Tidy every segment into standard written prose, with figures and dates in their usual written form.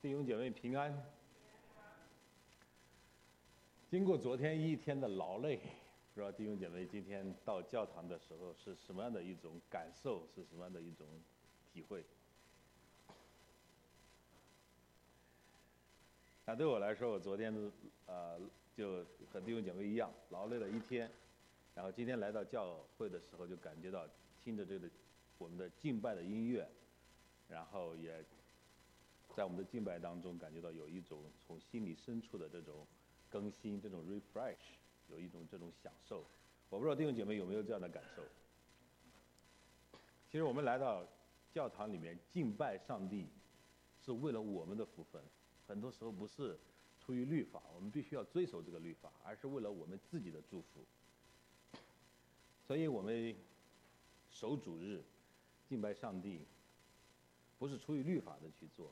弟兄姐妹平安。经过昨天一天的劳累，不知道弟兄姐妹今天到教堂的时候是什么样的一种感受，是什么样的一种体会？那对我来说，我昨天就和弟兄姐妹一样，劳累了一天，然后今天来到教会的时候，就感觉到听着这个我们的敬拜的音乐，然后也在我们的敬拜当中感觉到有一种从心里深处的这种更新，这种 refresh， 有一种这种享受。我不知道弟兄姐妹有没有这样的感受？其实我们来到教堂里面敬拜上帝，是为了我们的福分，很多时候不是出于律法，我们必须要遵守这个律法，而是为了我们自己的祝福。所以我们守主日敬拜上帝，不是出于律法的去做，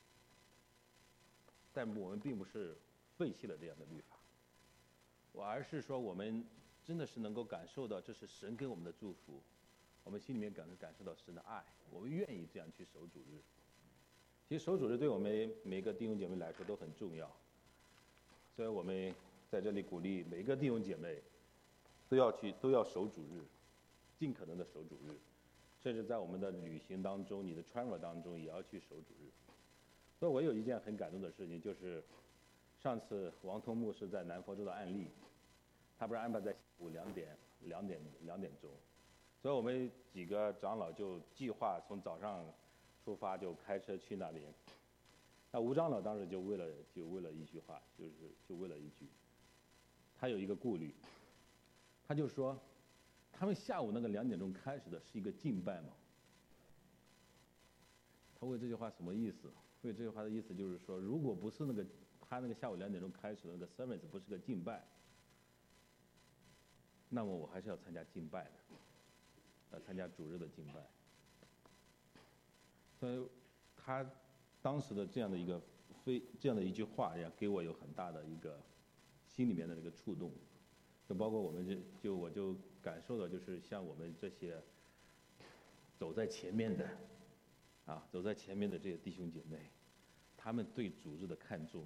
但我们并不是废弃了这样的律法，而是说我们真的是能够感受到这是神给我们的祝福，我们心里面感受到神的爱，我们愿意这样去守主日。其实守主日对我们每个弟兄姐妹来说都很重要，所以我们在这里鼓励每个弟兄姐妹都要守主日，尽可能的守主日，甚至在我们的旅行当中，你的 travel 当中也要去守主日。所以我有一件很感动的事情，就是上次王通牧师在南佛州的案例，他不是安排在下午2点钟，所以我们几个长老就计划从早上出发，就开车去那里。那吴长老当时就为了一句话，就为了一句，他有一个顾虑，他就说，他们下午那个2点钟开始的是一个敬拜吗？他问这句话什么意思？所以这句话的意思就是说，如果不是他那个下午2点钟开始的那个 service 不是个敬拜，那么我还是要参加敬拜的，要参加主日的敬拜。所以他当时的这样的一句话，也给我有很大的一个心里面的这个触动。就包括我们我就感受到，就是像我们这些走在前面的这些弟兄姐妹，他们对主日的看重，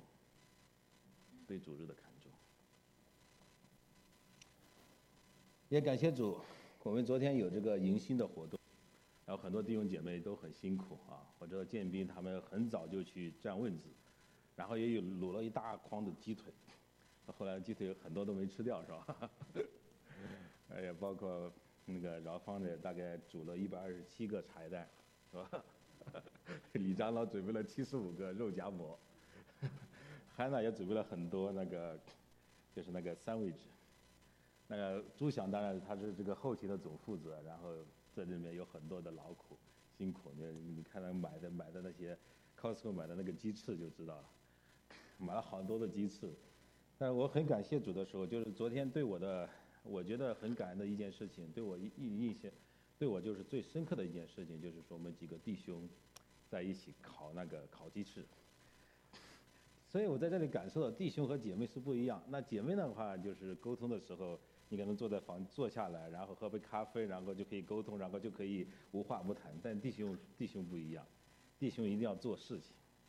也感谢主，我们昨天有这个迎新的活动，然后很多弟兄姐妹都很辛苦啊。我知道建斌他们很早就去站位子，然后也有卤了一大筐的鸡腿，后来鸡腿很多都没吃掉，是吧？也包括那个饶芳的大概煮了127个茶叶蛋，是吧？李长老准备了75个肉夹馍，汉娜也准备了很多就是那个 sandwich。那个朱祥当然他是这个后勤的总负责，然后这里面有很多的劳苦辛苦，你看他买的那些 Costco 买的那个鸡翅就知道了，买了好多的鸡翅。但是我很感谢主的时候，就是昨天对我觉得很感恩的一件事情，对我就是最深刻的一件事情，就是说我们几个弟兄在一起烤鸡翅。所以我在这里感受到弟兄和姐妹是不一样。那姐妹的话，就是沟通的时候，你可能坐下来，然后喝杯咖啡，然后就可以沟通，然后就可以无话不谈。但弟兄不一样，弟兄一定要做事情。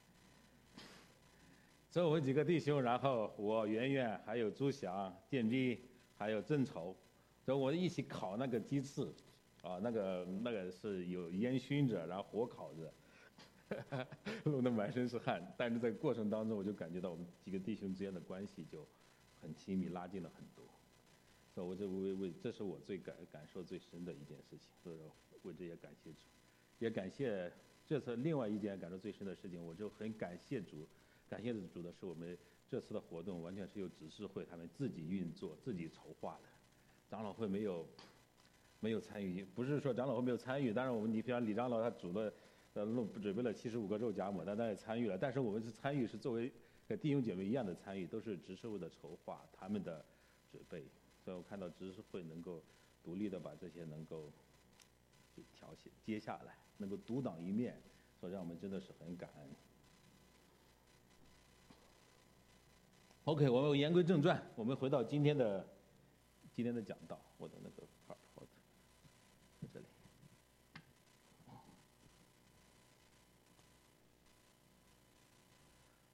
所以我们几个弟兄，然后我圆圆还有朱祥、建斌还有郑愁，所以我们一起烤那个鸡翅，啊，那个是有烟熏着，然后火烤着。弄得满身是汗，但是在过程当中，我就感觉到我们几个弟兄之间的关系就很亲密，拉近了很多。所以我这是我最感受最深的一件事情，所以为这也感谢主，也感谢这次另外一件感受最深的事情，我就很感谢主的是我们这次的活动完全是由执事会他们自己运作、自己筹划的，长老会没有参与，不是说长老会没有参与，当然你比方李长老他准备了75个肉夹馍，他也参与了，但是我们是作为弟兄姐妹一样的参与，都是执事会的筹划，他们的准备。所以我看到执事会能够独立的把这些能够接下来，能够独当一面，所以让我们真的是很感恩。OK， 我们言归正传，我们回到今天的讲道，我的那个 PowerPoint在这里。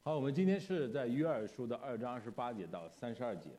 好，我们今天是在约珥书的2章28节到32节。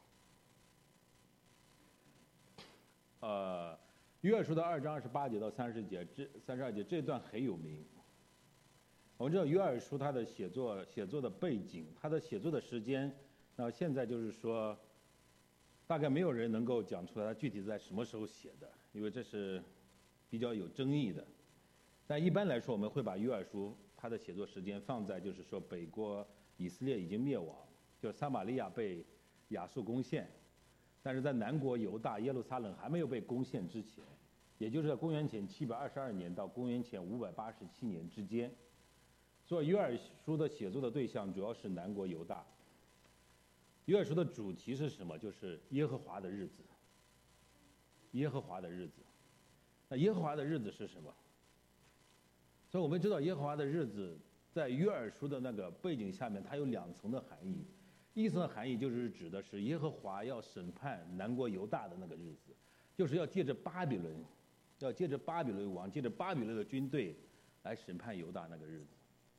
约珥书的2章28节到32节这段很有名。我们知道约珥书它的写作的背景，它的写作的时间，现在就是说，大概没有人能够讲出来它具体在什么时候写的，因为这是比较有争议的。但一般来说，我们会把约珥书它的写作时间放在就是说北国以色列已经灭亡，就是撒玛利亚被亚述攻陷，但是在南国犹大耶路撒冷还没有被攻陷之前，也就是在公元前722年到公元前587年之间。所以约珥书的写作的对象主要是南国犹大。约珥书的主题是什么？就是耶和华的日子。耶和华的日子。那耶和华的日子是什么？所以我们知道耶和华的日子在约珥书的那个背景下面，它有2层的含义。一层的含义就是指的是耶和华要审判南国犹大的那个日子，就是要借着巴比伦王，借着巴比伦的军队来审判犹大那个日子。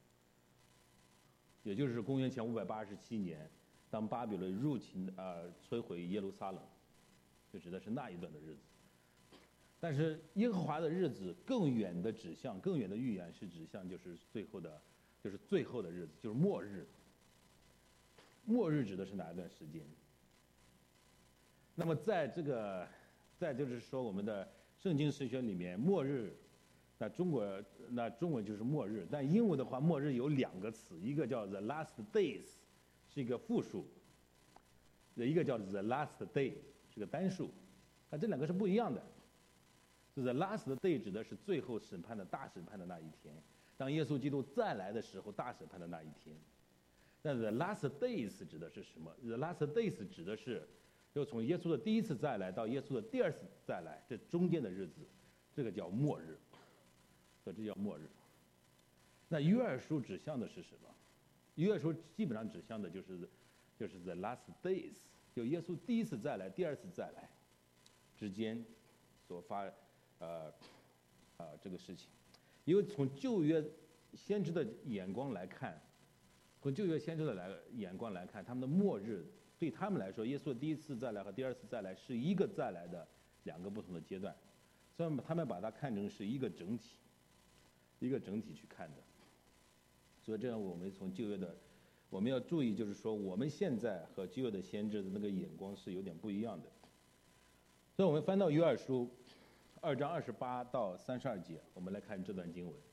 也就是公元前587年，当巴比伦入侵摧毁耶路撒冷，就指的是那一段的日子。但是耶和华的日子更远的指向，更远的预言是指向就是最后的日子，就是末日。末日指的是哪一段时间？那么在就是说我们的圣经神学里面，末日，中文就是末日，但英文的话，末日有2个词，一个叫 the last days， 是一个复数，一个叫 the last day， 是个单数，那这2个是不一样的。The last day 指的是最后审判的大审判的那一天，当耶稣基督再来的时候，大审判的那一天。那 the last days 指的是什么？ The last days 指的是，就从耶稣的第一次再来到耶稣的第2次再来，这中间的日子，这个叫末日。所以这叫末日。那约珥书指向的是什么？约珥书基本上指向的就是 the last days， 就耶稣第1次再来、第2次再来之间所发这个事情。因为从旧约先知的眼光来看，他们的末日对他们来说，耶稣的第1次再来和第2次再来是一个再来的2个不同的阶段，所以他们把它看成是一个整体去看的。所以这样我们从旧约的，我们要注意，就是说我们现在和旧约的先知的那个眼光是有点不一样的。所以我们翻到约珥书2章28到32节，我们来看这段经文。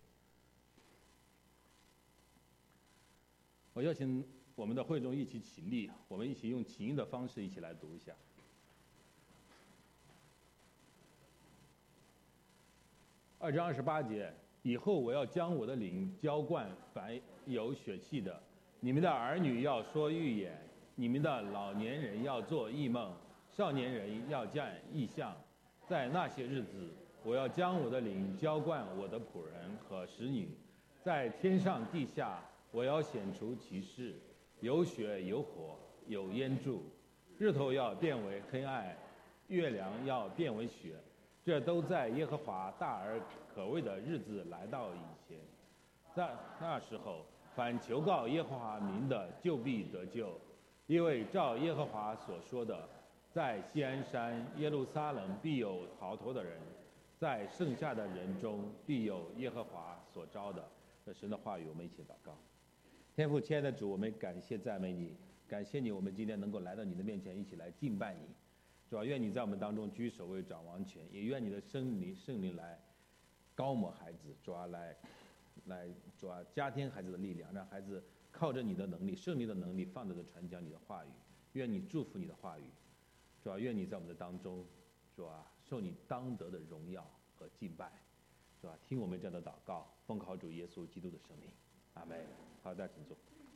我邀请我们的会众一起起立，我们一起用起音的方式一起来读一下。2章28节，以后我要将我的灵浇灌凡有血气的，你们的儿女要说预言，你们的老年人要做异梦，少年人要见异象。在那些日子，我要将我的灵浇灌我的仆人和使女，在天上地下，我要显出奇事，有血有火有烟柱，日头要变为黑暗，月亮要变为血，这都在耶和华大而可畏的日子来到以前。在那时候，凡求告耶和华名的，就必得救，因为照耶和华所说的，在锡安山耶路撒冷必有逃脱的人，在剩下的人中必有耶和华所招的。这神的话语，我们一起祷告。天父，亲爱的主，我们感谢赞美你，感谢你，我们今天能够来到你的面前，一起来敬拜你。主啊，愿你在我们当中居首位掌王权，也愿你的圣灵来高摩孩子，主啊主啊加添孩子的力量，让孩子靠着你的能力、圣灵的能力，放胆的传讲你的话语。愿你祝福你的话语，主啊，愿你在我们的当中，主啊，受你当得的荣耀和敬拜，主啊，听我们这样的祷告，奉靠主耶稣基督的圣名，阿门。好，大家请坐。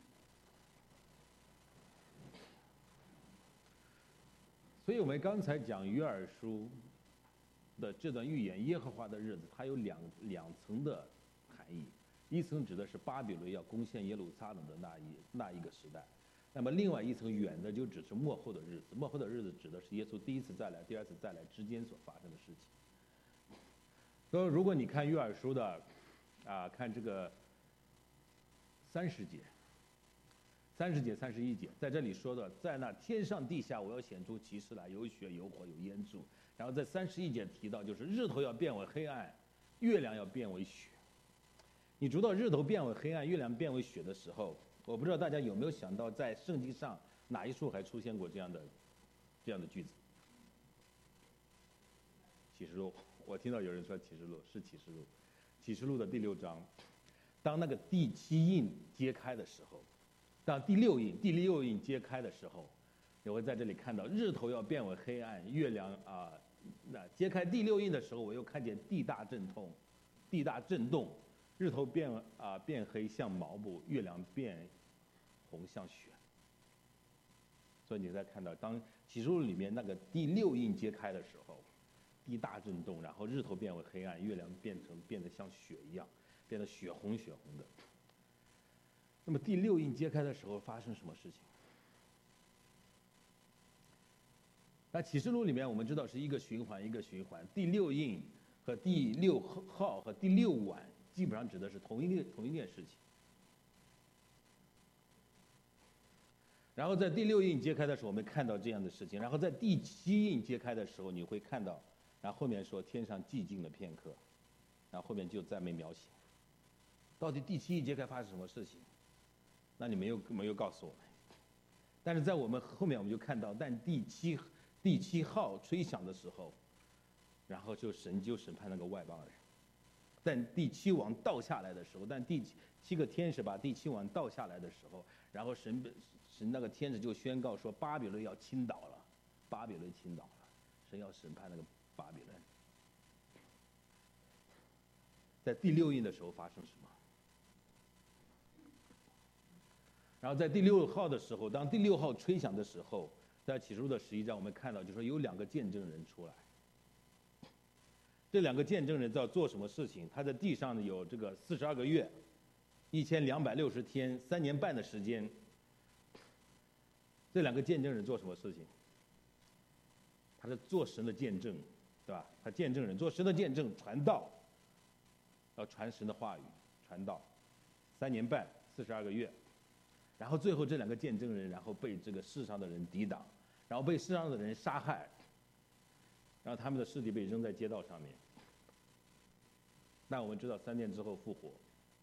所以我们刚才讲约珥书的这段预言耶和华的日子，它有两层的含义。一层指的是巴比伦要攻陷耶路撒冷的那一个时代，那么另外一层远的就只是末后的日子。末后的日子指的是耶稣第1次再来、第2次再来之间所发生的事情。所以如果你看约珥书的看这个30节， 30节、31节，在这里说的，在那天上地下，我要显出奇事来，有血、有火、有烟柱。然后在31节提到，就是日头要变为黑暗，月亮要变为血。你读到日头变为黑暗，月亮变为血的时候，我不知道大家有没有想到，在圣经上哪一处还出现过这样的句子？启示录，我听到有人说启示录是启示录，启示录的第6章，当那个第7印揭开的时候，当第六印揭开的时候，你会在这里看到日头要变为黑暗，月亮那揭开第6印的时候，我又看见地大震动，日头变黑像毛布，月亮变红像血。所以你在看到当启示录里面那个第6印揭开的时候，地大震动，然后日头变为黑暗，月亮变得像血一样，变得血红的。那么第6印揭开的时候发生什么事情？那启示录里面我们知道是一个循环，第6印和第6号和第6晚基本上指的是同一件事情。然后在第6印揭开的时候，我们看到这样的事情，然后在第7印揭开的时候，你会看到，然后后面说天上寂静了片刻，然后后面就再没描写，到底第7印揭开发生什么事情？那你没有告诉我们。但是在我们后面我们就看到，但第7号吹响的时候，然后神就审判那个外邦人。但第7王倒下来的时候，但第7个天使把第7王倒下来的时候，然后神那个天使就宣告说巴比伦要倾倒了，神要审判那个巴比伦。在第6印的时候发生什么？然后在第6号的时候，当第6号吹响的时候，在启示录的11章我们看到，就是说有2个见证人出来。这2个见证人在做什么事情？他在地上有这个42个月，1260天，3年半的时间。这2个见证人做什么事情？他是做神的见证，对吧？他见证人做神的见证，传道，要传神的话语，传道，3年半，42个月。然后最后这2个见证人，然后被这个世上的人抵挡，然后被世上的人杀害，然后他们的尸体被扔在街道上面。那我们知道3天之后复活，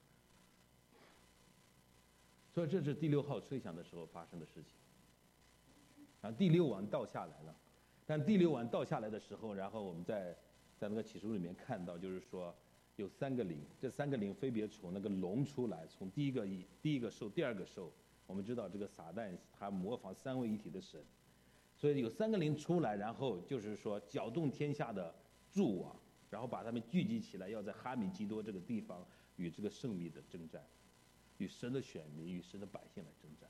所以这是第6号吹响的时候发生的事情。然后第6王倒下来了，但第6王倒下来的时候，然后我们在那个启示录里面看到，就是说有3个灵，这3个灵分别从那个龙出来，从第一个兽、第2个兽。我们知道这个撒旦他模仿3位一体的神，所以有3个灵出来，然后就是说搅动天下的诸王，然后把他们聚集起来，要在哈米基多这个地方与这个圣民的征战，与神的选民、与神的百姓来征战。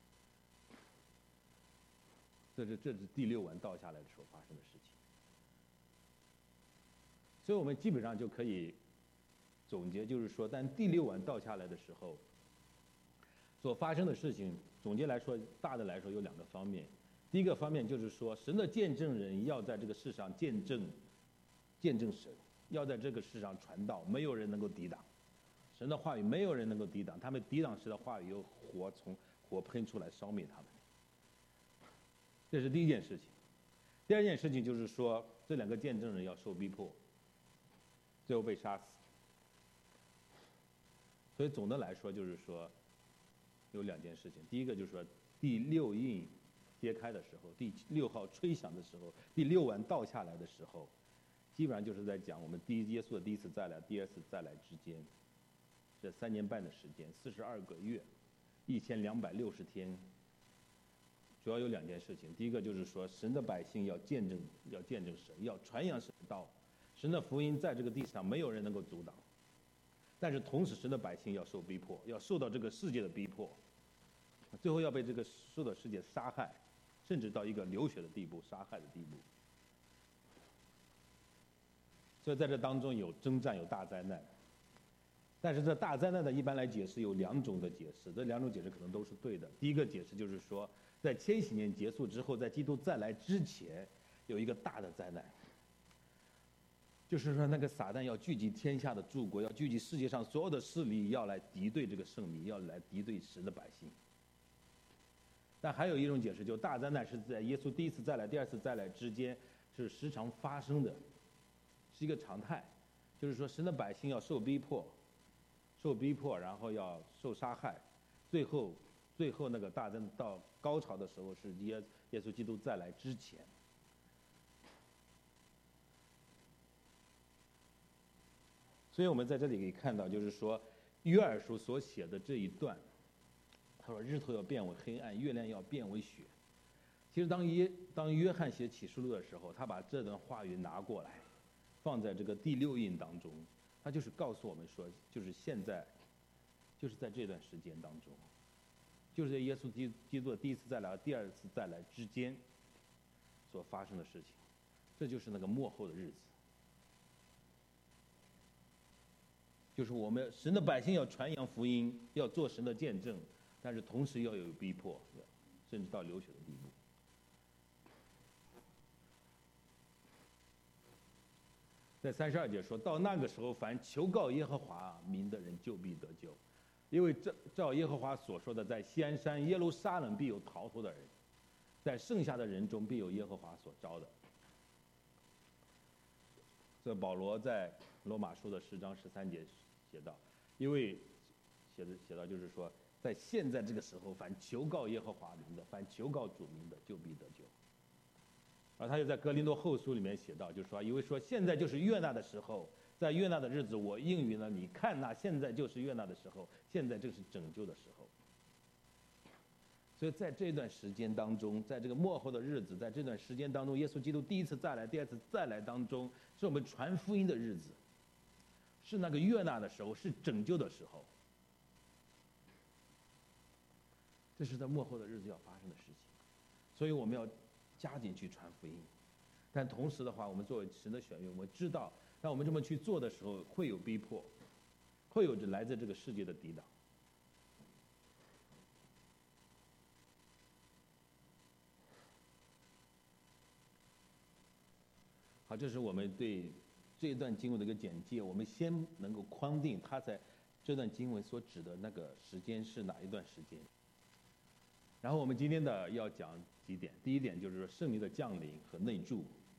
这是第6王倒下来的时候发生的事情。所以我们基本上就可以总结，就是说，但第6王倒下来的时候所发生的事情，总结来说，大的来说有2个方面。第一个方面就是说，神的见证人要在这个世上见证神，要在这个世上传道，没有人能够抵挡神的话语，没有人能够抵挡。他们抵挡神的话语，有从火喷出来烧灭他们。这是第一件事情。第2件事情就是说，这2个见证人要受逼迫，最后被杀死。所以总的来说就是说，有2件事情。第一个就是说，第6印揭开的时候，第6号吹响的时候，第6王倒下来的时候，基本上就是在讲我们耶稣的第一次再来、第2次再来之间，这3年半的时间，42个月，1260天。主要有2件事情。第一个就是说，神的百姓要见证神，要传扬神的道，神的福音在这个地上没有人能够阻挡。但是同时，神的百姓要受逼迫，要受到这个世界的逼迫，最后要被这个受到世界杀害，甚至到一个流血的地步、杀害的地步。所以在这当中有征战，有大灾难。但是这大灾难的一般来解释有2种的解释，这2种解释可能都是对的。第一个解释就是说，在千禧年结束之后，在基督再来之前，有一个大的灾难，就是说那个撒旦要聚集天下的诸国，要聚集世界上所有的势力，要来敌对这个圣民，要来敌对神的百姓。 但还有一种解释，就大灾难是在耶稣第一次再来、第二次再来之间是时常发生的，是一个常态。就是说，神的百姓要受逼迫，然后要受杀害，最后那个大灾难到高潮的时候是耶稣基督再来之前。所以我们在这里可以看到，就是说约珥书所写的这一段，他说日头要变为黑暗，月亮要变为血。其实当约翰写启示录的时候，他把这段话语拿过来，放在这个第6印当中，他就是告诉我们说，就是现在，就是在这段时间当中，就是在耶稣基督的第一次再来、第二次再来之间所发生的事情，这就是那个末后的日子。就是我们神的百姓要传扬福音，要做神的见证，但是同时要有逼迫，甚至到流血的地步。在32节说到那个时候，凡求告耶和华名的人就必得救，因为照耶和华所说的，在锡安山耶路撒冷必有逃脱的人，在剩下的人中必有耶和华所招的。这保罗在罗马书的10章13节写道，因为写到就是说，在现在这个时候，凡求告耶和华名的，凡求告主名的，就必得救。而他又在哥林多后书里面写道，就是说，因为说现在就是悦纳的时候，在悦纳的日子，我应允了你，看那现在就是悦纳的时候，现在正是拯救的时候。所以在这段时间当中，在这个末后的日子，在这段时间当中，耶稣基督第一次再来、第二次再来当中，是我们传福音的日子，是那个悦纳的时候，是拯救的时候。这是在末后的日子要发生的事情，所以我们要加紧去传福音。但同时的话，我们作为神的选民，我们知道，当我们这么去做的时候，会有逼迫，会有着来自这个世界的抵挡。好，这是我们对这一段经文的一个简介。我们先能够框定它在这段经文所指的那个时间是哪一段时间。然后我们今天的要讲几点，第一点就是说圣灵的降临和内住。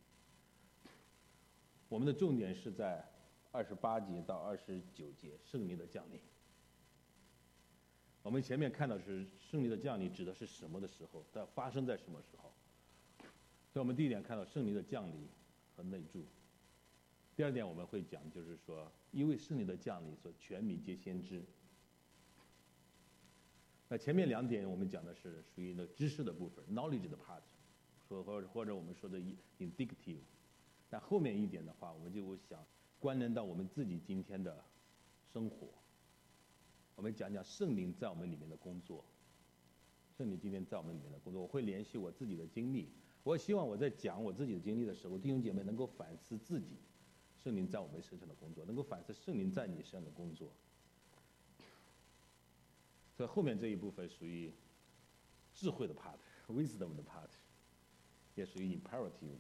我们的重点是在28节到29节圣灵的降临。我们前面看到是圣灵的降临指的是什么的时候，它发生在什么时候。所以我们第一点看到圣灵的降临和内住。第二点我们会讲，就是说因为圣灵的降临，所以全民皆先知。那前面2点我们讲的是属于那知识的部分 ，knowledge 的 part， 或者我们说的 indicative。但后面一点的话，我们就想关联到我们自己今天的生活。我们讲讲圣灵在我们里面的工作。圣灵今天在我们里面的工作，我会联系我自己的经历。我希望我在讲我自己的经历的时候，弟兄姐妹能够反思自己，圣灵在我们身上的工作，能够反思圣灵在你身上的工作。所以后面这一部分属于智慧的 part，wisdom 的 part， 也属于 imperative。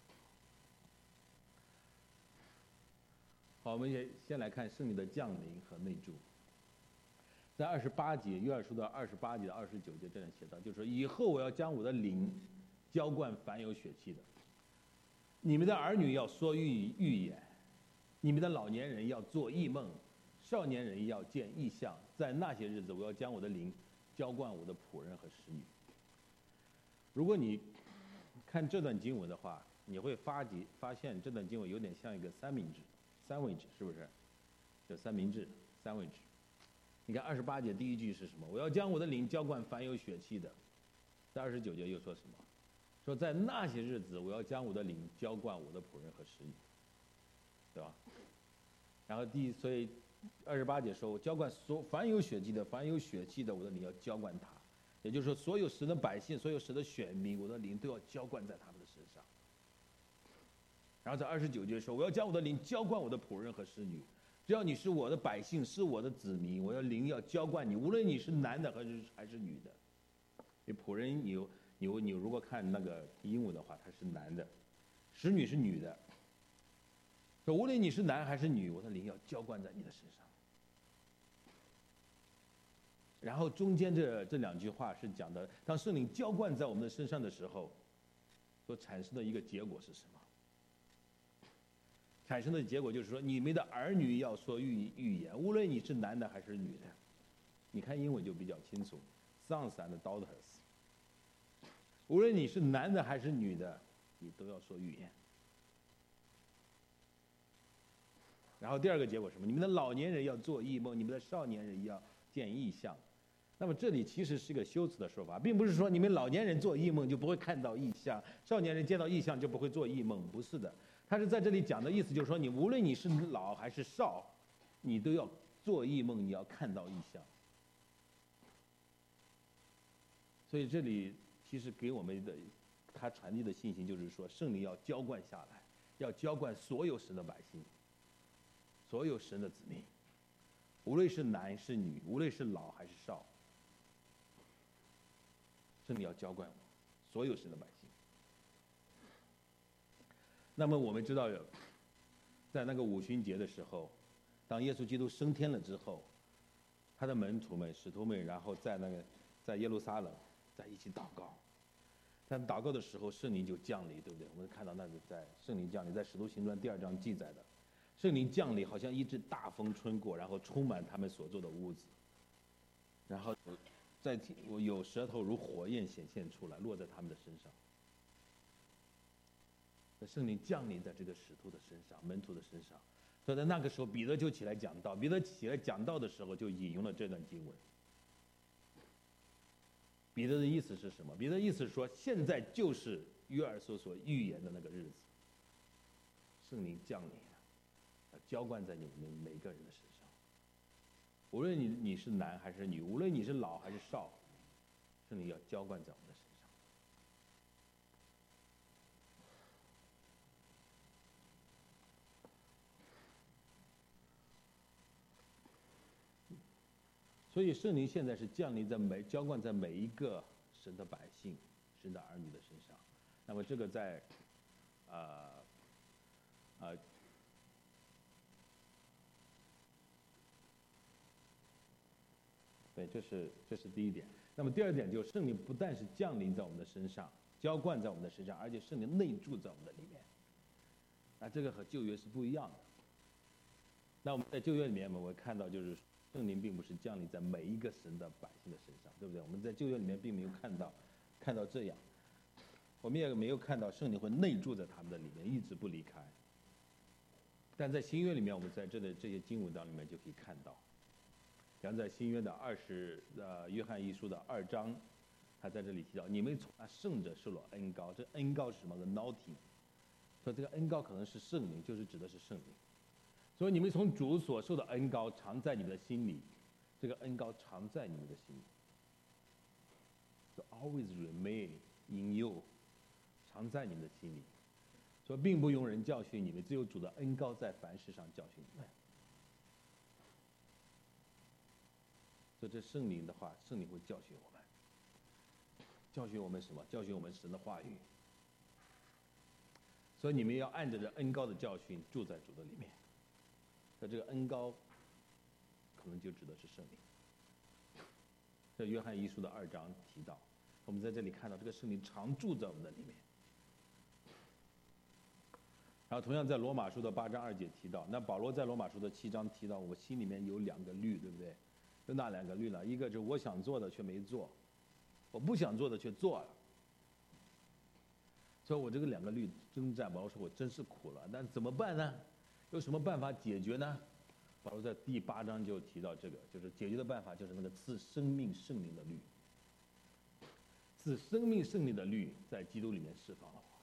好，我们也先来看圣灵的降临和内住。在28节，约珥书的28节到29节这样写道，就是说以后我要将我的灵浇灌凡有血气的，你们的儿女要说预言，你们的老年人要做异梦，少年人要见异象。在那些日子，我要将我的灵浇灌我的仆人和使女。如果你看这段经文的话，你会发现这段经文有点像一个三明治 ，sandwich 是不是？就三明治 sandwich。你看28节第一句是什么？我要将我的灵浇灌凡有血气的。在29节又说什么？说在那些日子，我要将我的灵浇灌我的仆人和使女，对吧？然后所以28节说，我浇灌凡有血气的，凡有血气的，我的灵要浇灌他。也就是说，所有神的百姓，所有神的选民，我的灵都要浇灌在他们的身上。然后在29节说，我要将我的灵浇灌我的仆人和使女。只要你是我的百姓，是我的子民，我的灵要浇灌你，无论你是男的还是女的。因为仆人你如果看那个英文的话，他是男的，使女是女的。说无论你是男还是女，我的灵要浇灌在你的身上。 然后中间这两句话是讲的，当圣灵浇灌在我们的身上的时候，所产生的一个结果是什么？产生的结果就是说，你们的儿女要说预言，无论你是男的还是女的。你看英文就比较清楚 ，sons and daughters。无论你是男的还是女的，你都要说预言。然后第二个结果是什么？你们的老年人要做异梦，你们的少年人要见异象。那么这里其实是一个修辞的说法，并不是说你们老年人做异梦就不会看到异象，少年人见到异象就不会做异梦，不是的。他是在这里讲的意思就是说，你无论你是老还是少，你都要做异梦，你要看到异象。所以这里其实给我们的他传递的信息就是说，圣灵要浇灌下来，要浇灌所有神的百姓，所有神的子民，无论是男是女，无论是老还是少，圣灵要浇灌所有神的百姓。那么我们知道，在那个五旬节的时候，当耶稣基督升天了之后，他的门徒们、使徒们，然后在耶路撒冷在一起祷告。但祷告的时候，圣灵就降临，对不对？我们看到那个在圣灵降临，在使徒行传2章记载的，圣灵降临好像一阵大风吹过，然后充满他们所住的屋子，然后有舌头如火焰显现出来，落在他们的身上。圣灵降临在这个使徒的身上、门徒的身上，所以在那个时候，彼得就起来讲道。彼得起来讲道的时候，就引用了这段经文。彼得的意思是什么？彼得的意思是说，现在就是约珥所预言的那个日子，圣灵降临了，浇灌在你们每个人的身上。无论你是男还是女，无论你是老还是少，圣灵要浇灌在我们的身上。所以圣灵现在是降临在浇灌在每一个神的百姓、神的儿女的身上。那么这个在对，这是第一点。那么第二点就是圣灵不但是降临在我们的身上，浇灌在我们的身上，而且圣灵内住在我们的里面。那这个和旧约是不一样的。那我们在旧约里面，我们会看到就是圣灵并不是降临在每一个神的百姓的身上，对不对？我们在旧约里面并没有看到这样，我们也没有看到圣灵会内住在他们的里面，一直不离开。但在新约里面，我们在这些经文当里面就可以看到，像在新约的约翰一书的2章，他在这里提到，你们从那圣者受了恩膏，这恩膏是什么？anointing，所以这个恩膏可能是圣灵，就是指的是圣灵。所以你们从主所受的恩膏藏在你们的心里，这个恩膏藏在你们的心里。So always remain in you， 藏在你们的心里。所以并不用人教训你们，只有主的恩膏在凡事上教训你们。所以这圣灵的话，圣灵会教训我们，教训我们什么？教训我们神的话语。所以你们要按着这恩膏的教训住在主的里面。那这个恩膏可能就指的是圣灵。在约翰一书的2章提到，我们在这里看到这个圣灵常住在我们的里面。然后同样在罗马书的8章2节提到，那保罗在罗马书的7章提到，我心里面有2个律，对不对？有哪2个律呢？一个就是我想做的却没做，我不想做的却做了。所以我这个2个律征战，保罗说我真是苦了，但怎么办呢？有什么办法解决呢？保罗在第8章就提到这个，就是解决的办法就是那个赐生命圣灵的律。赐生命圣灵的律在基督里面释放了我。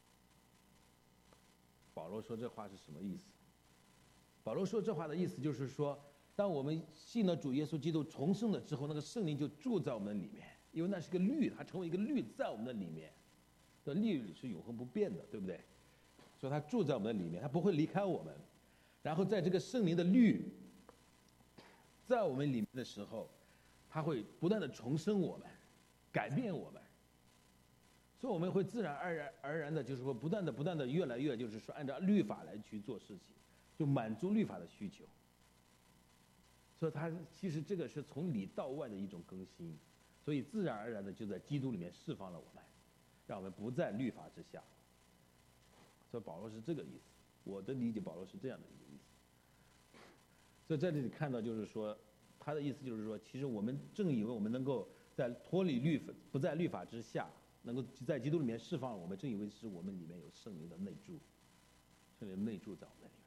保罗说这话是什么意思？保罗说这话的意思就是说，当我们信了主耶稣基督重生了之后，那个圣灵就住在我们里面，因为那是个律，它成为一个律在我们的里面。这律是永恒不变的，对不对？所以它住在我们的里面，它不会离开我们。然后在这个圣灵的律在我们里面的时候，它会不断的重生我们，改变我们。所以我们会自然而然的，就是说不断的越来越，就是说按照律法来去做事情，就满足律法的需求。 所以他其实这个是从里到外的一种更新，所以自然而然的就在基督里面释放了我们，让我们不在律法之下。所以保罗是这个意思，我的理解保罗是这样的一个意思。所以在这里看到就是说，他的意思就是说，其实我们正以为我们能够在脱离律法，不在律法之下，能够在基督里面释放我们，正以为是我们里面有圣灵的内住，圣灵内住在我们里面。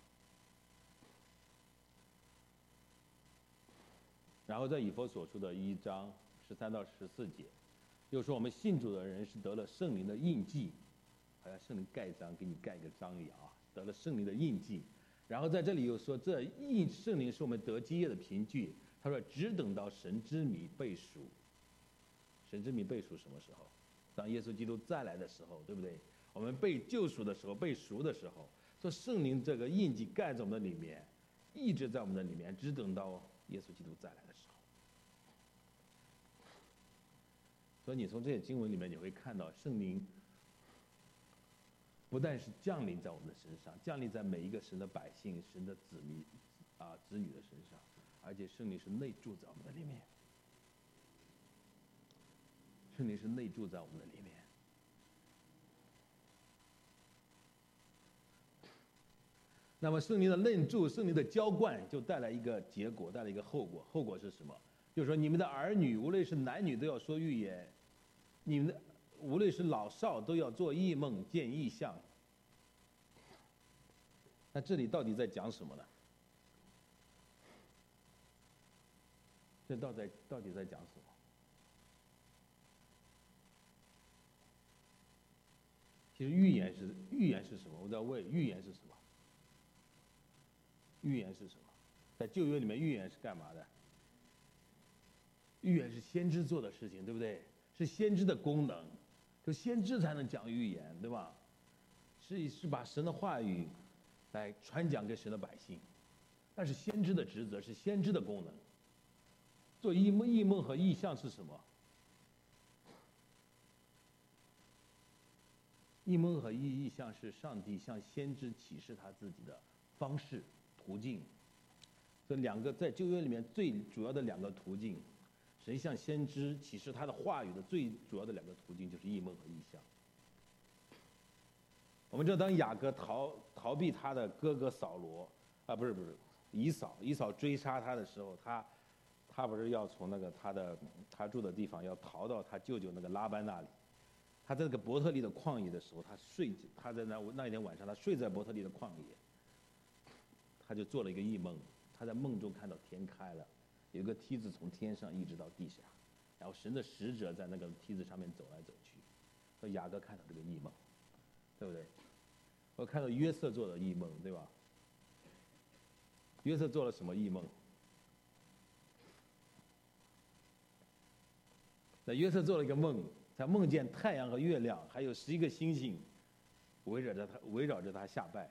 然后在以弗所书的1章13到14节，又说我们信主的人是得了圣灵的印记，好像圣灵盖章给你盖个章一样啊，得了圣灵的印记。然后在这里又说，这圣灵是我们得基业的凭据。他说，只等到神之名被赎。神之名被赎什么时候？当耶稣基督再来的时候，对不对？我们被救赎的时候，被赎的时候，说圣灵这个印记盖在我们的里面，一直在我们的里面，只等到耶稣基督再来的时候。所以你从这些经文里面，你会看到圣灵不但是降临在我们的身上，降临在每一个神的百姓、神的子女的身上，而且圣灵是内住在我们的里面。圣灵是内住在我们的里面。那么圣灵的内住、圣灵的浇灌，就带来一个结果，带来一个后果。后果是什么？就是说，你们的儿女，无论是男女，都要说预言；你们的无论是老少，都要做异梦、见异象。那这里到底在讲什么呢？这到底在讲什么？其实预言是什么？我在问，预言是什么？预言是什么？在旧约里面，预言是干嘛的？预言是先知做的事情，对不对？是先知的功能，就先知才能讲预言，对吧？是把神的话语来传讲给神的百姓，但是先知的职责是先知的功能。做异梦和异象是什么？异梦和异象是上帝向先知启示他自己的方式、途径。这两个在旧约里面最主要的两个途径，神向先知启示他的话语的最主要的两个途径就是异梦和异象。我们知道，当雅各逃避他的哥哥扫罗不是以扫追杀他的时候，他不是要从那个他住的地方要逃到他舅舅那个拉班那里。他在这个伯特利的旷野的时候，他在那一天晚上，他睡在伯特利的旷野，他就做了一个异梦。他在梦中看到天开了，有一个梯子从天上一直到地下，然后神的使者在那个梯子上面走来走去。所以雅各看到这个异梦，对不对？我看到约瑟做的异梦，对吧？约瑟做了什么异梦？那约瑟做了一个梦，他梦见太阳和月亮，还有11个星星，围绕着他下拜。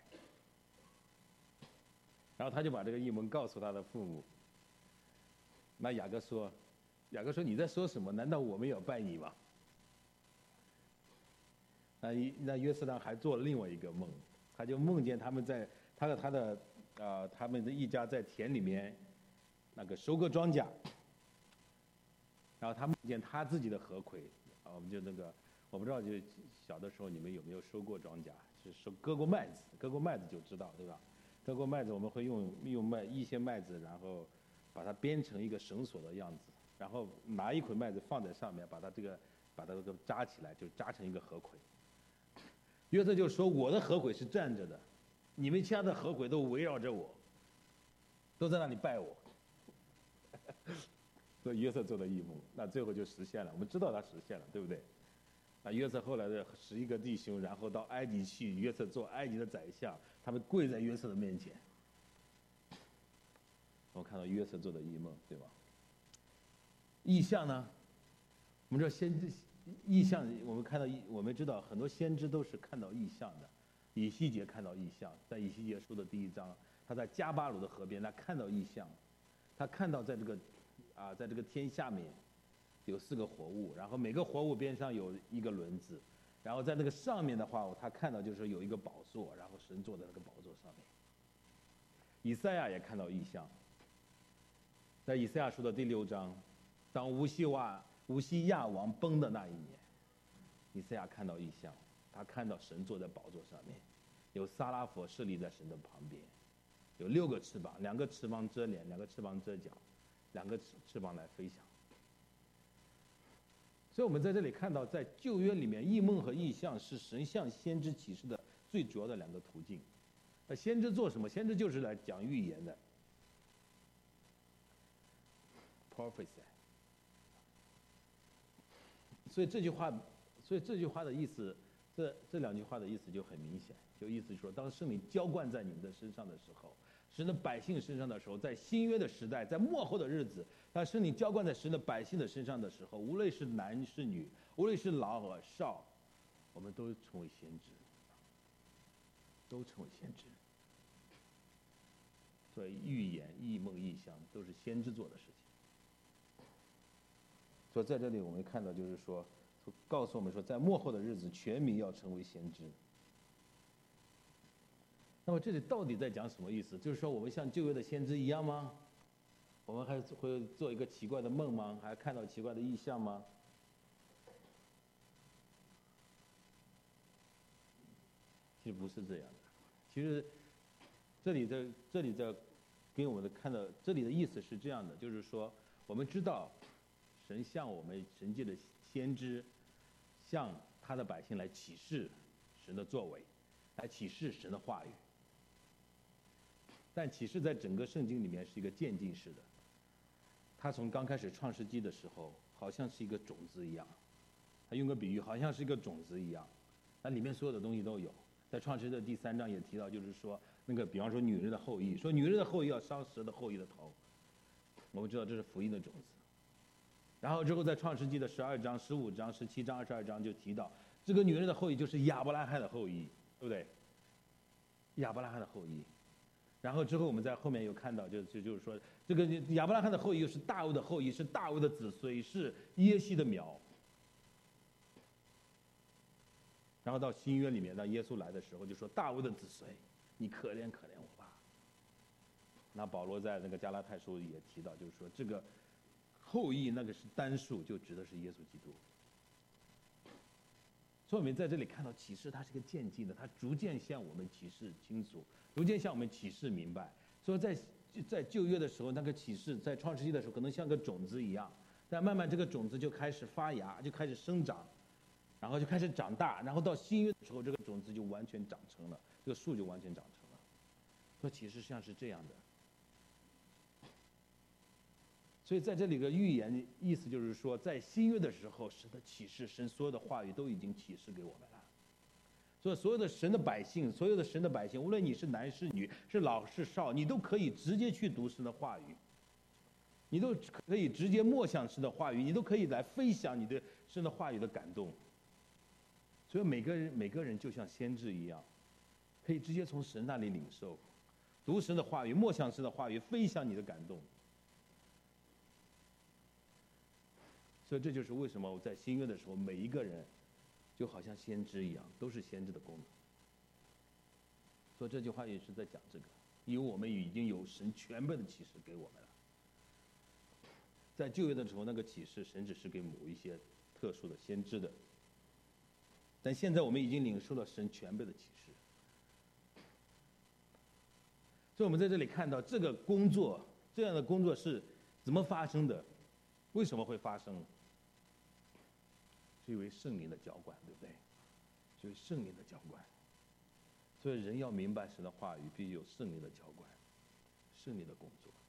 然后他就把这个异梦告诉他的父母。那雅各说你在说什么？难道我们也要拜你吗？那约瑟呢还做了另外一个梦，他就梦见他们在他们的一家在田里面那个收割庄稼。然后他梦见他自己的河葵，我们就我不知道，就小的时候你们有没有收过庄稼？是割过麦子就知道，对吧？割过麦子，我们会用一些麦子，然后把它编成一个绳索的样子，然后拿一捆麦子放在上面，把它这个扎起来，就扎成一个河葵。约瑟就说：“我的河葵是站着的，你们家的河葵都围绕着我，都在那里拜我。”所以约瑟做的异梦，那最后就实现了。我们知道他实现了，对不对？那约瑟后来的11个弟兄，然后到埃及去，约瑟做埃及的宰相，他们跪在约瑟的面前。我们看到约瑟做的异梦，对吧？异象呢？我们知道先知异象，我们知道很多先知都是看到异象的。以西结看到异象，在以西结书的第1章，他在加巴鲁的河边，他看到异象，他看到在这个天下面有4个活物，然后每个活物边上有一个轮子，然后在那个上面的话，他看到就是有一个宝座，然后神坐在那个宝座上面。以赛亚也看到异象， 在以赛亚书的第6章，当乌西亚王崩的那一年，以赛亚看到异象，他看到神坐在宝座上面，有撒拉佛侍立在神的旁边，有6个翅膀，2个翅膀遮脸，2个翅膀遮脚，2个翅膀来飞翔。所以我们在这里看到，在旧约里面，异梦和异象是神向先知启示的最主要的2个途径。那先知做什么？先知就是来讲预言的 ，prophesy。所以这句话的意思，这2句话的意思就很明显，就意思说，当圣灵浇灌在你们的身上的时候，神的百姓身上的时候，在新约的时代，在末后的日子，当圣灵浇灌在神的百姓的身上的时候，无论是男是女，无论是老和少，我们都成为先知，都成为先知。所以预言、异梦、异象都是先知做的事情。所以在这里我们看到，就是说，告诉我们说，在末后的日子，全民要成为先知。那么这里到底在讲什么意思？就是说，我们像旧约的先知一样吗？我们还会做一个奇怪的梦吗？还看到奇怪的异象吗？其实不是这样的。其实，这里的给我们的看到，这里的意思是这样的，就是说，我们知道，神向我们神界的先知，向他的百姓来启示神的作为，来启示神的话语。但启示在整个圣经里面是一个渐进式的，它从刚开始创世纪的时候，好像是一个种子一样，他用个比喻，好像是一个种子一样，那里面所有的东西都有。在创世纪的第3章也提到，就是说那个，比方说女人的后裔，说女人的后裔要伤蛇的后裔的头，我们知道这是福音的种子。然后之后在创世纪的12章、15章、17章、22章就提到，这个女人的后裔就是亚伯拉罕的后裔，对不对？亚伯拉罕的后裔。然后之后我们在后面有看到，就是说，这个亚伯拉罕的后裔又是大卫的后裔，是大卫的子孙，是耶西的苗。然后到新约里面，当耶稣来的时候，就说大卫的子孙，你可怜可怜我吧。那保罗在那个加拉太书也提到，就是说这个后裔那个是单数，就指的是耶稣基督。所以我们在这里看到启示，它是一个渐进的，它逐渐向我们启示清楚，逐渐向我们启示明白。所以在旧约的时候，那个启示在创世纪的时候，可能像个种子一样，但慢慢这个种子就开始发芽，就开始生长，然后就开始长大，然后到新约的时候，这个种子就完全长成了，这个树就完全长成了。所以启示像是这样的。所以在这里的预言意思就是说，在新约的时候，神的启示，神所有的话语都已经启示给我们了。所以所有的神的百姓，所有的神的百姓，无论你是男是女，是老是少，你都可以直接去读神的话语，你都可以直接默想神的话语，你都可以来分享你的神的话语的感动。所以每个人就像先知一样，可以直接从神那里领受，读神的话语，默想神的话语，分享你的感动。所以这就是为什么我在新约的时候，每一个人就好像先知一样，都是先知的功能。所以这句话也是在讲这个，因为我们已经有神全部的启示给我们了。在旧约的时候，那个启示神只是给某一些特殊的先知的，但现在我们已经领受了神全部的启示。所以我们在这里看到这个工作，这样的工作是怎么发生的？为什么会发生？是因为圣灵的浇灌，对不对？所以圣灵的浇灌，所以人要明白神的话语，必须有圣灵的浇灌，圣灵的工作。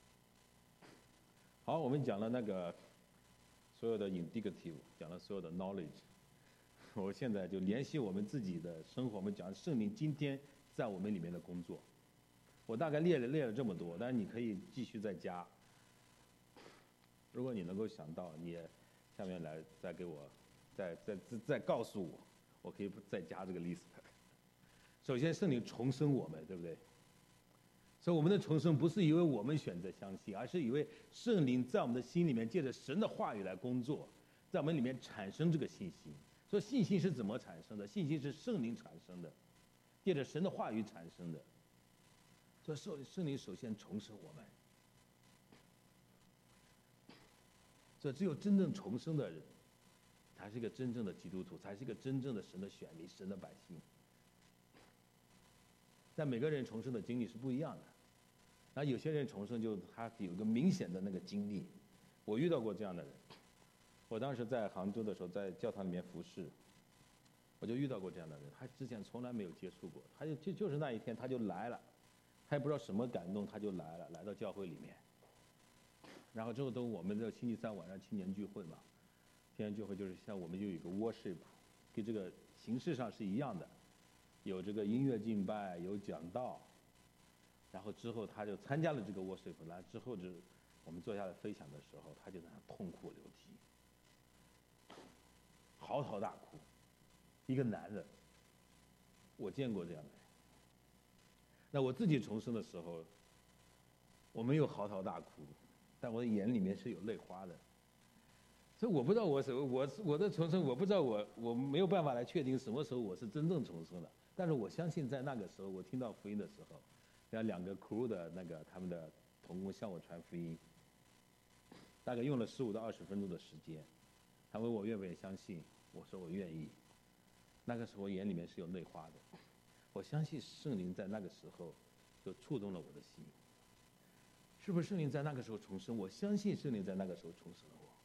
好，我们讲了那个所有的 indicative， 讲了所有的 knowledge。我现在就联系我们自己的生活，我们讲圣灵今天在我们里面的工作。我大概列了这么多，但是你可以继续再加。如果你能够想到，你也下面来再给我，再告诉我，我可以再加这个 list。首先，圣灵重生我们，对不对？所以我们的重生不是因为我们选择相信，而是因为圣灵在我们的心里面借着神的话语来工作，在我们里面产生这个信心。所以信心是怎么产生的？信心是圣灵产生的，借着神的话语产生的。所以圣灵首先重生我们。 所以只有真正重生的人，才是一个真正的基督徒，才是一个真正的神的选民，神的百姓。但每个人重生的经历是不一样的。那有些人重生就他有一个明显的那个经历，我遇到过这样的人。我当时在杭州的时候，在教堂里面服侍，我就遇到过这样的人，他之前从来没有接触过，他就是那一天他就来了，他也不知道什么感动，他就来了，来到教会里面。然后之后我们的星期三晚上青年聚会嘛，青年聚会就是像我们就有一个 worship， 跟这个形式上是一样的，有这个音乐敬拜，有讲道。然后之后他就参加了这个 worship， 来之后就我们坐下来分享的时候，他就在那痛哭流涕，嚎啕大哭。一个男人，我见过这样的人。那我自己重生的时候，我没有嚎啕大哭，但我的眼里面是有泪花的。所以我不知道我的重生，我不知道我没有办法来确定什么时候我是真正重生的。但是我相信在那个时候，我听到福音的时候，像2个 crew 的那个他们的同工向我传福音，大概用了15到20分钟的时间。他问我愿不愿意相信，我说我愿意。那个时候眼里面是有泪花的。我相信圣灵在那个时候就触动了我的心。是不是圣灵在那个时候重生？我相信圣灵在那个时候重生了我。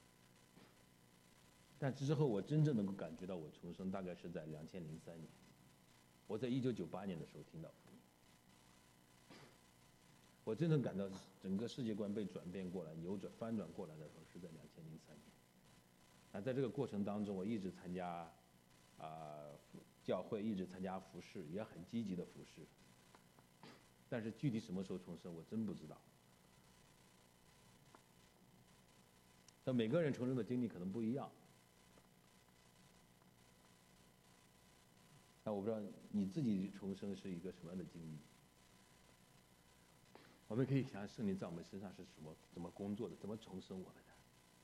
但之后我真正能够感觉到我重生，大概是在2003年。我在1998年的时候听到福音。我真正感到整个世界观被转变过来、翻转过来的时候，是在2003年。在这个过程当中，我一直参加教会，一直参加服事，也很积极的服事。但是具体什么时候重生，我真不知道。但每个人重生的经历可能不一样。那我不知道你自己重生是一个什么样的经历。我们可以想想圣灵在我们身上是怎么工作的，怎么重生我们的。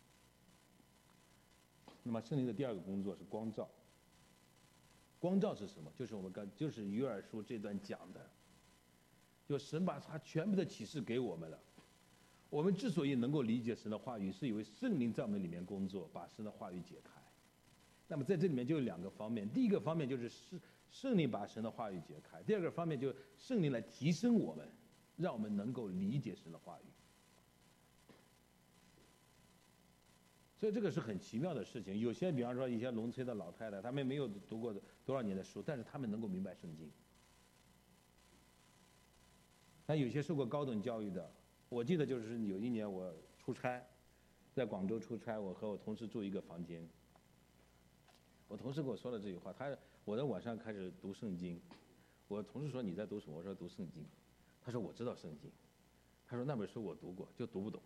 那么圣灵的第2个工作是光照。光照是什么？就是约珥书这段讲的，就神把他全部的启示给我们了。我们之所以能够理解神的话语，是因为圣灵在我们里面工作，把神的话语解开。那么在这里面就有2个方面，第一个方面就是圣灵把神的话语解开，第2个方面就是圣灵来提升我们，让我们能够理解神的话语。所以这个是很奇妙的事情。有些比方说一些农村的老太太，他们没有读过多少年的书，但是他们能够明白圣经。但有些受过高等教育的，我记得就是有一年我出差，在广州出差，我和我同事住一个房间。我同事跟我说了这句话，我在晚上开始读圣经。我同事说你在读什么？我说读圣经。他说我知道圣经。他说那本书我读过，就读不懂。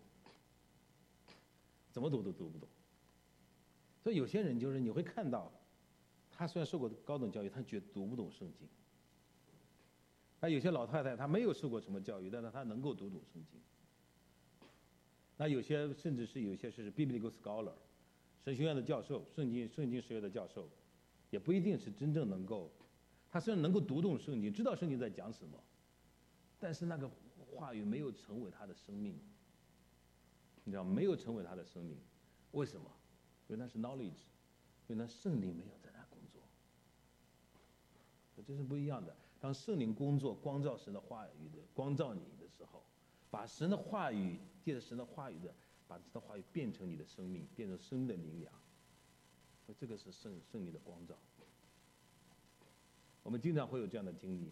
怎么读都读不懂。所以有些人就是你会看到，他虽然受过高等教育，他觉得读不懂圣经。那有些老太太她没有受过什么教育，但是她能够读懂圣经。那有些甚至是有些是 biblical scholar， 神学院的教授，圣经神学的教授，也不一定是真正能够，他虽然能够读懂圣经，知道圣经在讲什么，但是那个话语没有成为他的生命。你知道没有成为他的生命，为什么？因为那是 knowledge， 因为那圣灵没有在那工作。这是不一样的。当圣灵工作光照神的话语的光照你的时候，把神的话语借着神的话语把神的话语变成你的生命，变成生命的灵粮。这个是圣灵的光照。我们经常会有这样的经历。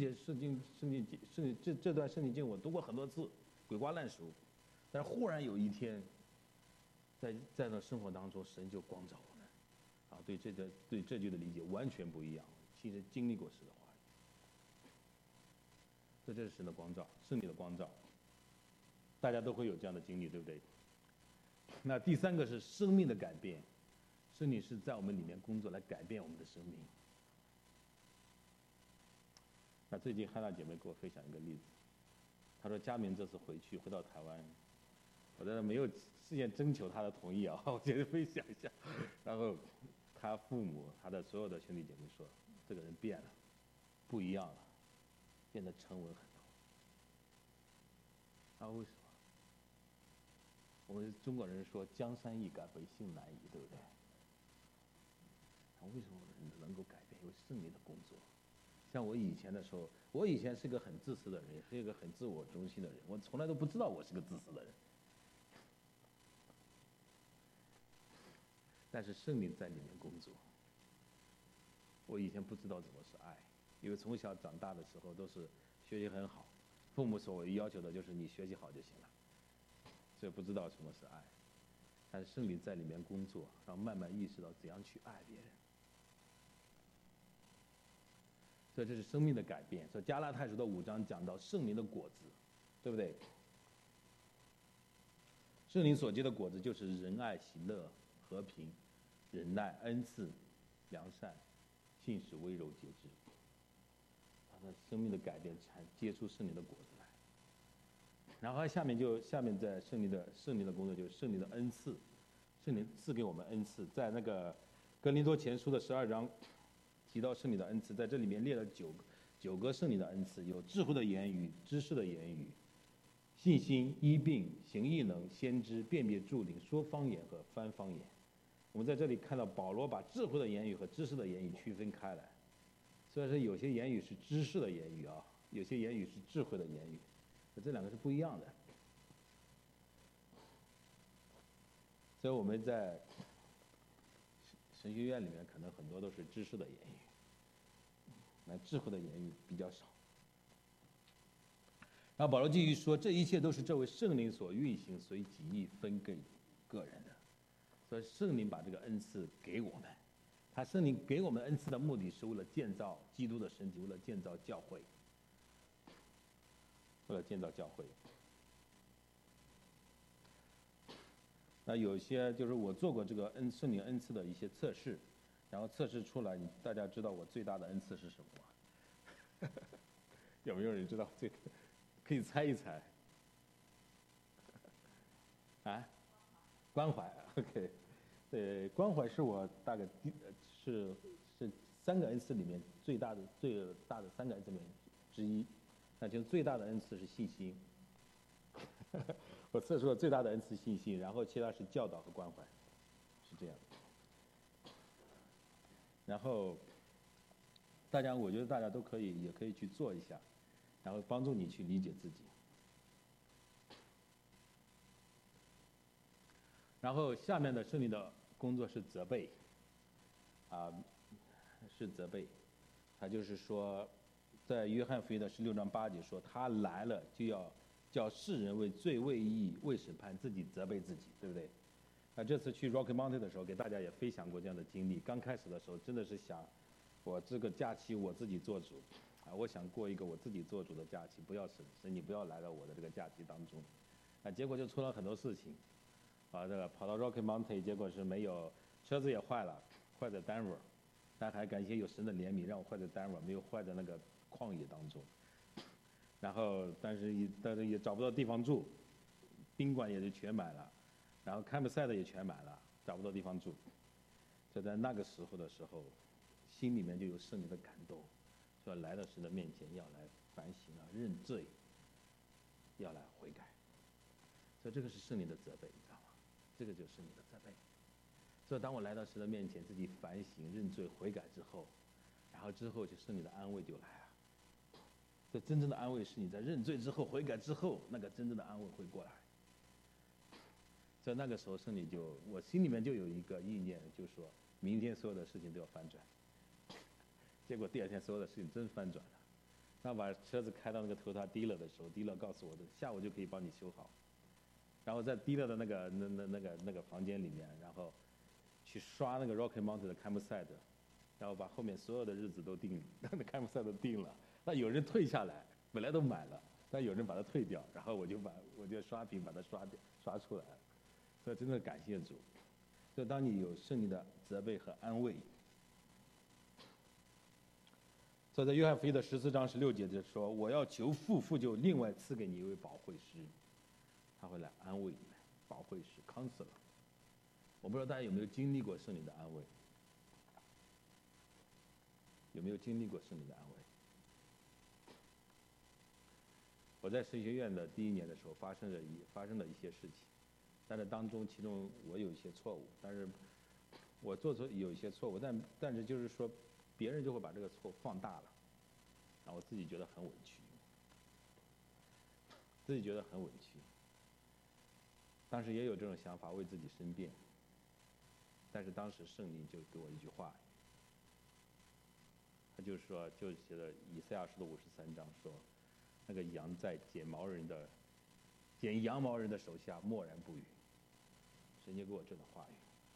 这段圣经我读过很多次，鬼瓜烂熟。但是忽然有一天，在那生活当中，神就光照我们，对这句的理解完全不一样。其实经历过神的话语，这是神的光照，圣灵的光照。大家都会有这样的经历，对不对？那第3个是生命的改变，圣灵是在我们里面工作来改变我们的生命。那最近汉娜姐妹给我分享一个例子，她说佳明这次回到台湾。我在那没有事先征求他的同意啊，我觉得分享一下。然后他父母、他的所有的兄弟姐妹说，这个人变了，不一样了，变得沉稳很多。为什么？ 我们中国人说江山易改，本性难移，对不对？为什么人能够改变？有圣灵的工作。像我以前的时候，我以前是个很自私的人，也是一个很自我中心的人，我从来都不知道我是个自私的人。但是圣灵在里面工作。我以前不知道什么是爱，因为从小长大的时候都是学习很好，父母所要求的就是你学习好就行了，所以不知道什么是爱。但是圣灵在里面工作，然后慢慢意识到怎样去爱别人。所以这是生命的改变。所以加拉太书的5章讲到圣灵的果子，对不对？圣灵所结的果子就是仁爱、喜乐、和平、忍耐、恩慈、良善、信实、温柔、节制。他的生命的改变才结出圣灵的果子来。然后下面在圣灵的工作就是圣灵的恩赐，圣灵赐给我们恩赐，在那个哥林多前书的12章提到圣灵的恩赐，在这里面列了九个圣灵的恩赐，有智慧的言语、知识的言语、信心、医病、行异能、先知、辨别诸灵、说方言和翻方言。我们在这里看到保罗把智慧的言语和知识的言语区分开来。虽然说有些言语是知识的言语啊，有些言语是智慧的言语，这两个是不一样的。所以我们在神学院里面可能很多都是知识的言语，那智慧的言语比较少。然后保罗继续说，这一切都是这位圣灵所运行、随己意分给个人的。所以圣灵把这个恩赐给我们，他圣灵给我们恩赐的目的是为了建造基督的身体，为了建造教会，为了建造教会。那有些就是我做过这个圣灵恩赐的一些测试，然后测试出来，大家知道我最大的恩赐是什么吗？有没有人知道这个？可以猜一猜。啊，关怀 ，OK， 关怀是我大概是3个恩赐里面最大的3个恩赐里面之一。那就最大的恩赐是信心。我测出了最大的恩赐信心，然后其他是教导和关怀，是这样。然后我觉得大家都也可以去做一下，然后帮助你去理解自己。然后下面的圣灵的工作是责备，是责备。他就是说，在约翰福音的16章8节说，他来了就要叫世人为罪、为义、为审判，自己责备自己，对不对？这次去 Rocky Mountain 的时候，给大家也分享过这样的经历。刚开始的时候，真的是想，我这个假期我自己做主，我想过一个我自己做主的假期，不要神，你不要来到我的这个假期当中。结果就出了很多事情，这个跑到 Rocky Mountain， 结果是没有，车子也坏了，坏在 Denver， 但还感谢有神的怜悯，让我坏在 Denver， 没有坏在那个旷野当中。然后，但是也找不到地方住，宾馆也就全满了，然后campsite也全满了，找不到地方住。就在那个时候，心里面就有圣灵的感动，说来到神的面前要来反省认罪，要来悔改。所以这个是圣灵的责备，你知道吗？这个就是圣灵的责备。所以当我来到神的面前，自己反省、认罪、悔改之后，然后之后就圣灵的安慰就来了。这真正的安慰是你在认罪之后、悔改之后，那个真正的安慰会过来。在那个时候，圣灵我心里面就有一个意念，就是说明天所有的事情都要翻转。结果第2天所有的事情真翻转了。那把车子开到那个Toyota dealer的时候，dealer告诉我的下午就可以帮你修好。然后在dealer的那个房间里面，然后去刷那个 Rocky Mountain 的 campsite， 然后把后面所有的日子都定了，那 campsite 都定了。那有人退下来，本来都买了，但有人把它退掉，然后我就刷屏把它刷出来。所以真的感谢主。所以当你有圣灵的责备和安慰，所以在约翰福音的14章16节就说：“我要求父，父就另外赐给你一位保惠师，他会来安慰你们。”保惠师 counselor， 我不知道大家有没有经历过圣灵的安慰，有没有经历过圣灵的安慰？我在神学院的第1年的时候发生了一些事情， 但是当中其中我有一些错误，但是我做出有一些错误，但是就是说，别人就会把这个错放大了，然后我自己觉得很委屈，自己觉得很委屈。当时也有这种想法，为自己申辩。但是当时圣灵就给我一句话，他就说，就写的以赛亚书的53章说，那个羊在剪羊毛人的手下默然不语。神就给我这种话语，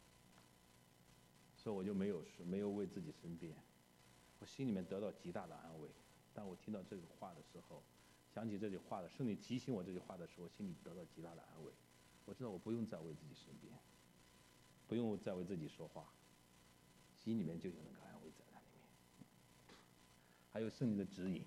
所以我就没有为自己申辩，我心里面得到极大的安慰。当我听到这句话的时候，想起这句话的圣灵提醒我这句话的时候，心里得到极大的安慰。我知道我不用再为自己申辩，不用再为自己说话，心里面就有那个安慰在那里面。还有圣灵的指引，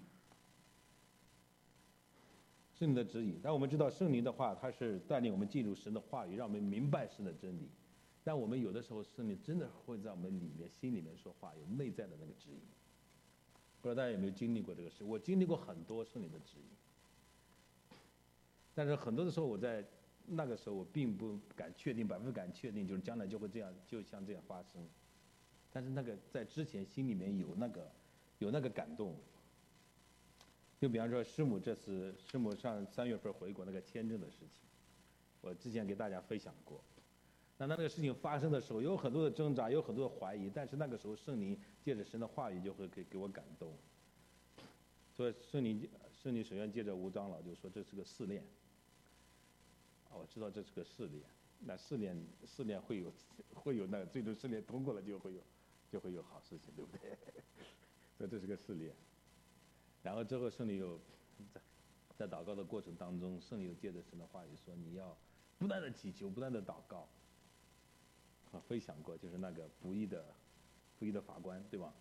圣灵的指引。但我们知道圣灵的话，它是带领我们进入神的话语，让我们明白神的真理。但我们有的时候圣灵真的会在我们里面心里面说话，有内在的那个指引。不知道大家有没有经历过这个事？我经历过很多圣灵的指引，但是很多的时候我在那个时候我并不敢确定100%敢确定，就是将来就会这样，就像这样发生。但是那个在之前心里面有那个感动。就比方说师母上3月份回国那个签证的事情，我之前给大家分享过。那个事情发生的时候，有很多的挣扎，有很多的怀疑，但是那个时候圣灵借着神的话语就会给我感动。所以圣灵首先借着吴长老就说这是个试炼。我知道这是个试炼，那试炼会有那个最终试炼通过了就会有好事情，对不对？所以这是个试炼。然后之后圣灵又在祷告的过程当中，圣灵又借着神的话语说，你要不断的祈求，不断的祷告。分享过就是那个不义的法官，对吧？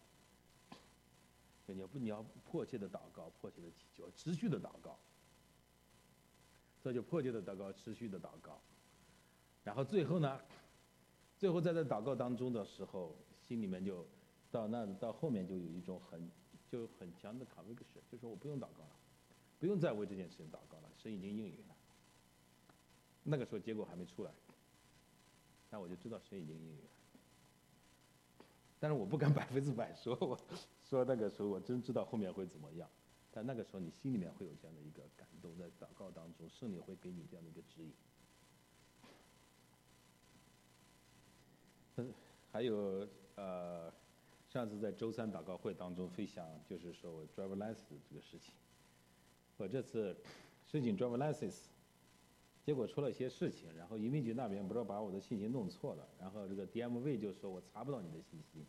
你要迫切的祷告，迫切的祈求，持续的祷告。这就迫切的祷告，持续的祷告。然后最后在这祷告当中的时候，心里面就到后面就有一种很强的conviction，就是说我不用祷告了，不用再为这件事情祷告了，神已经应允了。那个时候结果还没出来，但我就知道神已经应允了。但是我不敢100%说那个时候我真知道后面会怎么样。但那个时候你心里面会有这样的一个感动，在祷告当中，圣灵会给你这样的一个指引。还有上次在周3祷告会当中分享，就是说我 driver license 这个事情。我这次申请 driver license， 结果出了一些事情，然后移民局那边不知道把我的信息弄错了，然后这个 DMV 就说我查不到你的信息，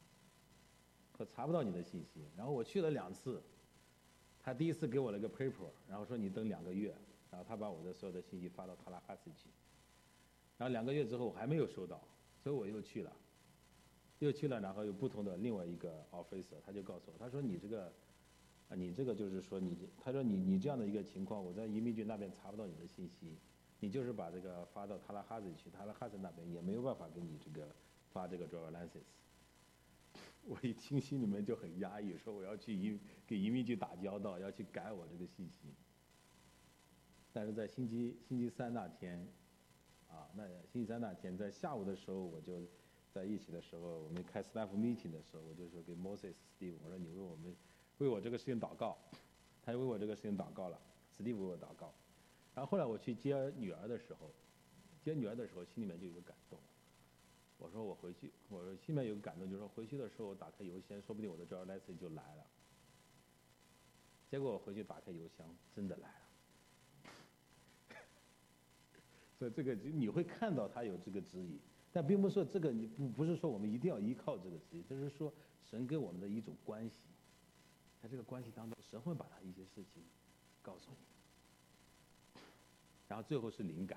然后我去了2次。他第一次给我了个 paper， 然后说你等2个月，然后他把我的所有的信息发到塔拉哈斯去，然后2个月之后我还没有收到，所以我又去了，然后有不同的另外一个 officer， 他就告诉我，他说你这个就是说他说你这样的一个情况，我在移民局那边查不到你的信息，你就是把这个发到塔拉哈斯去，塔拉哈斯那边也没有办法给你发这个 driver license。我一听心里面就很压抑，说我要去给移民局打交道，要去改我这个信息。但是在星期三那天，星期三那天在下午的时候，我就在一起的时候，我们开 staff meeting 的时候，我就说给 Moses、Steve， 我说你为我这个事情祷告，他就为我这个事情祷告了 ，Steve 为我祷告。然后后来我去接女儿的时候，心里面就有个感动。我说我回去，我说心里面有个感动，就是说回去的时候我打开邮箱，说不定我的 driver license 就来了。结果我回去打开邮箱，真的来了。所以这个你会看到他有这个指引，但并不是说这个不是说我们一定要依靠这个指引，这是说神跟我们的一种关系，在这个关系当中，神会把他一些事情告诉你，然后最后是灵感。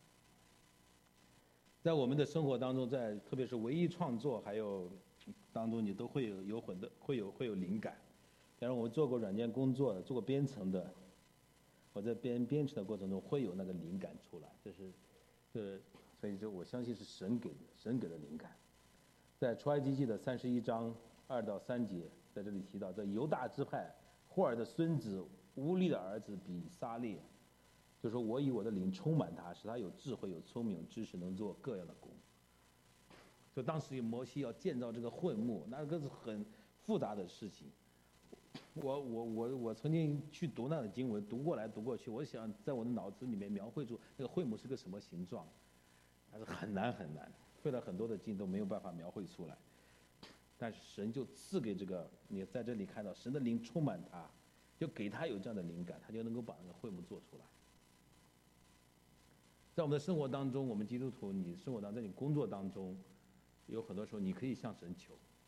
在我们的生活当中，特别是唯一创作还有当中，你都会有灵感。假如我们做过软件工作的，做过编程的，我在编程的过程中会有那个灵感出来，所以我相信是神给的灵感。在出埃及记的31章2到3节，在这里提到，这犹大支派霍尔的孙子乌利的儿子比撒列， 就说我以我的灵充满他，使他有智慧、有聪明、有知识，能做各样的工。就当时摩西要建造这个会幕，那个是很复杂的事情。我曾经去读那个经文，读过来读过去，我想在我的脑子里面描绘出那个会幕是个什么形状，但是很难很难，费了很多的劲都没有办法描绘出来。但是神就赐给这个，你在这里看到神的灵充满他，就给他有这样的灵感，他就能够把那个会幕做出来。在我们的生活当中，我们基督徒，你生活当中，在你工作当中，有很多时候你可以向神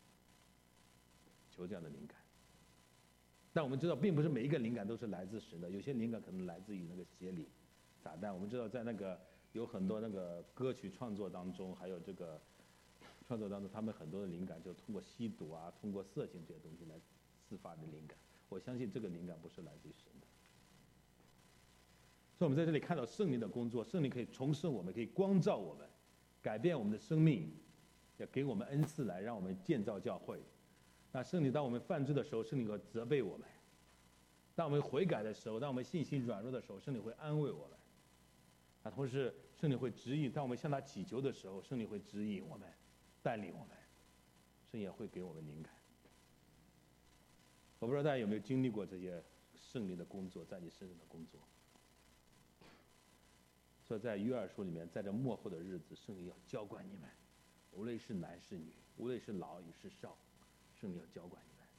求这样的灵感。但我们知道，并不是每一个灵感都是来自神的，有些灵感可能来自于那个邪灵、撒旦。我们知道，在那个有很多那个歌曲创作当中，还有这个创作当中，他们很多的灵感就通过吸毒啊，通过色情这些东西来自发的灵感。我相信这个灵感不是来自于神的。所以我们在这里看到圣灵的工作，圣灵可以重生我们，可以光照我们，改变我们的生命，也给我们恩赐来让我们建造教会。那圣灵当我们犯罪的时候，圣灵会责备我们；当我们悔改的时候，当我们信心软弱的时候，圣灵会安慰我们。那同时，圣灵会指引，当我们向他祈求的时候，圣灵会指引我们，带领我们，圣灵也会给我们灵感。我不知道大家有没有经历过这些圣灵的工作，在你身上的工作。所以在约珥书里面，在这末后的日子，圣灵要浇灌你们，无论是男是女，无论是老也是少，圣灵要浇灌你们。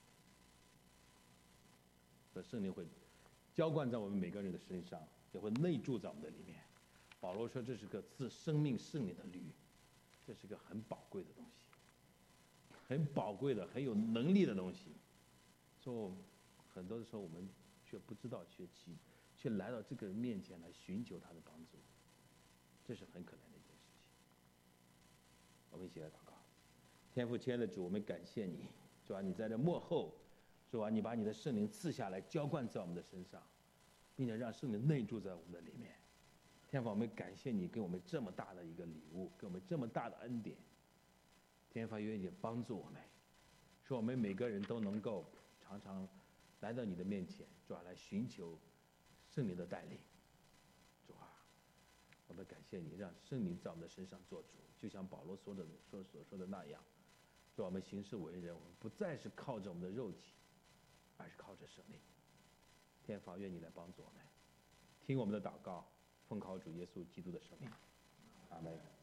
所以圣灵会浇灌在我们每个人的身上，也会内住在我们的里面。保罗说，这是个赐生命圣灵的律，这是个很宝贵的东西，很宝贵的、很有能力的东西。所以很多的时候我们却不知道，却来到这个人面前来寻求他的帮助，这是很可怜的一件事情。我们一起来祷告。天父亲爱的主，我们感谢你，主啊，你在这末后，主啊，你把你的圣灵赐下来，浇灌在我们的身上，并且让圣灵内住在我们的里面。天父，我们感谢你给我们这么大的一个礼物，给我们这么大的恩典。天父，愿意帮助我们，使我们每个人都能够常常来到你的面前，主啊，来寻求圣灵的带领。主啊，我们感谢你，让圣灵在我们的身上做主，就像保罗所说的那样。主啊，我们行事为人，我们不再是靠着我们的肉体，而是靠着圣灵。天父，愿你来帮助我们，听我们的祷告，奉靠主耶稣基督的圣名，阿门。